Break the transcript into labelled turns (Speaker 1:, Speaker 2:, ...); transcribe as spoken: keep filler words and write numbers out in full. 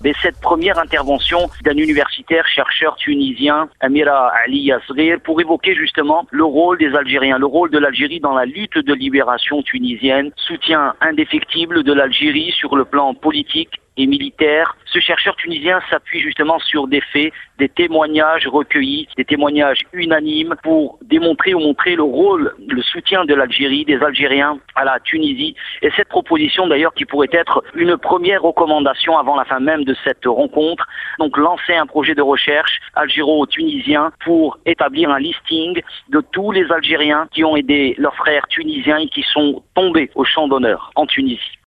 Speaker 1: Mais cette première intervention d'un universitaire chercheur tunisien, Amira Ali Yasghir, pour évoquer justement le rôle des Algériens, le rôle de l'Algérie dans la lutte de libération tunisienne, soutien indéfectible de l'Algérie sur le plan politique et militaire. Ce chercheur tunisien s'appuie justement sur des faits, des témoignages recueillis, des témoignages unanimes pour démontrer ou montrer le rôle, le soutien de l'Algérie, des Algériens à la Tunisie. Et cette proposition d'ailleurs qui pourrait être une première recommandation avant la fin même de cette rencontre, donc lancer un projet de recherche algéro-tunisien pour établir un listing de tous les Algériens qui ont aidé leurs frères tunisiens et qui sont tombés au champ d'honneur en Tunisie.